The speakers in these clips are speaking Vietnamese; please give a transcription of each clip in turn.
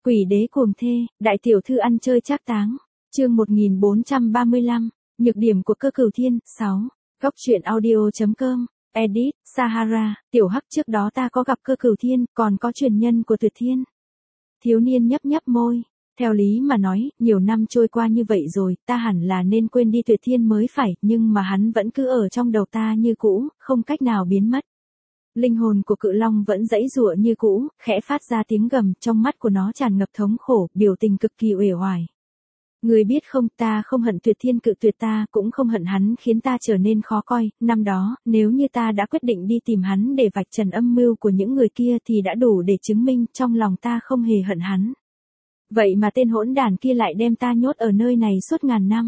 Quỷ đế cuồng thê, đại tiểu thư ăn chơi trác táng. Chương 1435, nhược điểm của Cơ Cửu Thiên. 6. Góc truyện audio.com. Edit, Sahara, tiểu hắc trước đó ta có gặp Cơ Cửu Thiên, còn có truyền nhân của Tuyệt Thiên. Thiếu niên nhấp nhấp môi. Theo lý mà nói, nhiều năm trôi qua như vậy rồi, ta hẳn là nên quên đi Tuyệt Thiên mới phải, nhưng mà hắn vẫn cứ ở trong đầu ta như cũ, không cách nào biến mất. Linh hồn của cự long vẫn giãy giụa như cũ, khẽ phát ra tiếng gầm, trong mắt của nó tràn ngập thống khổ, biểu tình cực kỳ uể oải. Người biết không, ta không hận Tuyệt Thiên cự tuyệt ta, cũng không hận hắn khiến ta trở nên khó coi, năm đó, nếu như ta đã quyết định đi tìm hắn để vạch trần âm mưu của những người kia thì đã đủ để chứng minh trong lòng ta không hề hận hắn. Vậy mà tên hỗn đản kia lại đem ta nhốt ở nơi này suốt ngàn năm.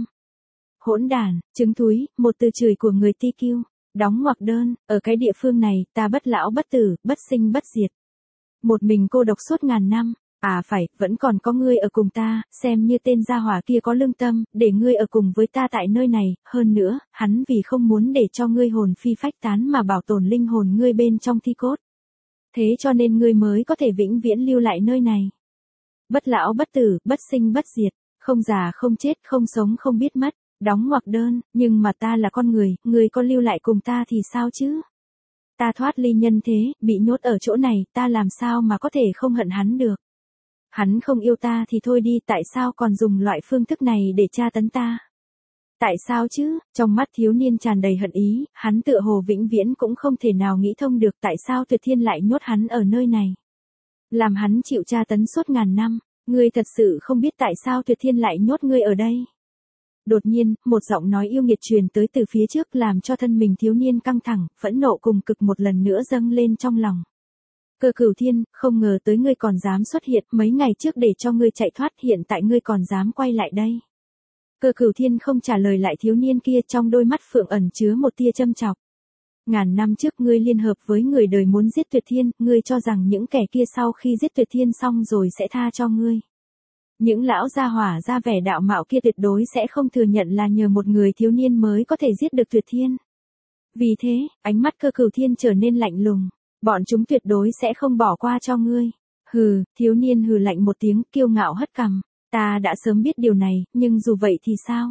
Hỗn đản, trứng thúi, một từ chửi của người TQ. Đóng ngoặc đơn, ở cái địa phương này, ta bất lão bất tử, bất sinh bất diệt. Một mình cô độc suốt ngàn năm, à phải, vẫn còn có ngươi ở cùng ta, xem như tên gia hỏa kia có lương tâm, để ngươi ở cùng với ta tại nơi này, hơn nữa, hắn vì không muốn để cho ngươi hồn phi phách tán mà bảo tồn linh hồn ngươi bên trong thi cốt. Thế cho nên ngươi mới có thể vĩnh viễn lưu lại nơi này. Bất lão bất tử, bất sinh bất diệt, không già không chết, không sống không biết mất. Đóng ngoặc đơn, nhưng mà ta là con người, người có lưu lại cùng ta thì sao chứ? Ta thoát ly nhân thế, bị nhốt ở chỗ này, ta làm sao mà có thể không hận hắn được? Hắn không yêu ta thì thôi đi, tại sao còn dùng loại phương thức này để tra tấn ta? Tại sao chứ? Trong mắt thiếu niên tràn đầy hận ý, hắn tựa hồ vĩnh viễn cũng không thể nào nghĩ thông được tại sao Tuyệt Thiên lại nhốt hắn ở nơi này. Làm hắn chịu tra tấn suốt ngàn năm, ngươi thật sự không biết tại sao Tuyệt Thiên lại nhốt ngươi ở đây. Đột nhiên, một giọng nói yêu nghiệt truyền tới từ phía trước làm cho thân mình thiếu niên căng thẳng, phẫn nộ cùng cực một lần nữa dâng lên trong lòng. Cơ Cửu Thiên, không ngờ tới ngươi còn dám xuất hiện, mấy ngày trước để cho ngươi chạy thoát, hiện tại ngươi còn dám quay lại đây. Cơ Cửu Thiên không trả lời lại thiếu niên kia, trong đôi mắt phượng ẩn chứa một tia châm chọc. Ngàn năm trước ngươi liên hợp với người đời muốn giết Tuyệt Thiên, ngươi cho rằng những kẻ kia sau khi giết Tuyệt Thiên xong rồi sẽ tha cho ngươi. Những lão gia hỏa ra vẻ đạo mạo kia tuyệt đối sẽ không thừa nhận là nhờ một người thiếu niên mới có thể giết được Tuyệt Thiên. Vì thế, ánh mắt Cơ Cửu Thiên trở nên lạnh lùng. Bọn chúng tuyệt đối sẽ không bỏ qua cho ngươi. Hừ, thiếu niên hừ lạnh một tiếng, kiêu ngạo hất cằm. Ta đã sớm biết điều này, nhưng dù vậy thì sao?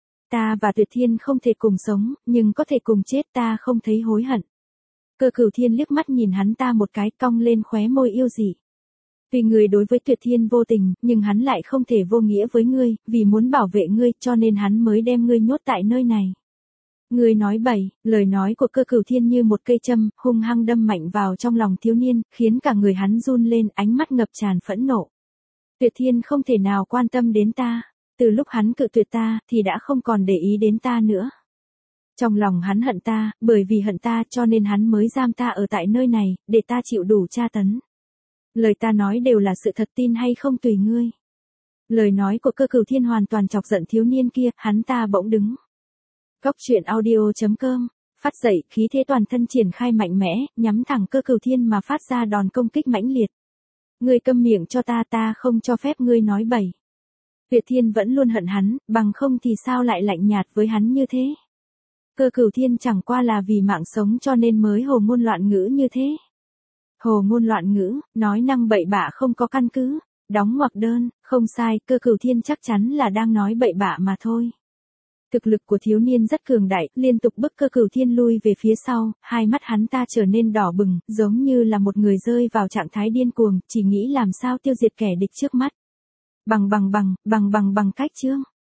Ta và Tuyệt Thiên không thể cùng sống, nhưng có thể cùng chết, ta không thấy hối hận. Cơ Cửu Thiên liếc mắt nhìn hắn ta một cái, cong lên khóe môi yêu dị. Vì người đối với Tuyệt Thiên vô tình, nhưng hắn lại không thể vô nghĩa với ngươi, vì muốn bảo vệ ngươi, cho nên hắn mới đem ngươi nhốt tại nơi này. Ngươi nói bậy, lời nói của Cơ Cửu Thiên như một cây châm, hung hăng đâm mạnh vào trong lòng thiếu niên, khiến cả người hắn run lên, ánh mắt ngập tràn phẫn nộ. Tuyệt Thiên không thể nào quan tâm đến ta, từ lúc hắn cự tuyệt ta, thì đã không còn để ý đến ta nữa. Trong lòng hắn hận ta, bởi vì hận ta cho nên hắn mới giam ta ở tại nơi này, để ta chịu đủ tra tấn. Lời ta nói đều là sự thật, tin hay không tùy ngươi. Lời nói của Cơ Cửu Thiên hoàn toàn chọc giận thiếu niên kia, hắn ta bỗng đứng. Góc truyện audio.com, phát dậy, khí thế toàn thân triển khai mạnh mẽ, nhắm thẳng Cơ Cửu Thiên mà phát ra đòn công kích mãnh liệt. Ngươi câm miệng cho ta, ta không cho phép ngươi nói bậy. Tuyệt Thiên vẫn luôn hận hắn, bằng không thì sao lại lạnh nhạt với hắn như thế. Cơ Cửu Thiên chẳng qua là vì mạng sống cho nên mới hồ ngôn loạn ngữ như thế. Hồ ngôn loạn ngữ, nói năng bậy bạ không có căn cứ. Đóng ngoặc đơn, không sai, Cơ Cửu Thiên chắc chắn là đang nói bậy bạ mà thôi. Thực lực của thiếu niên rất cường đại, liên tục bức Cơ Cửu Thiên lui về phía sau, hai mắt hắn ta trở nên đỏ bừng, giống như là một người rơi vào trạng thái điên cuồng, chỉ nghĩ làm sao tiêu diệt kẻ địch trước mắt. Bằng cách chương.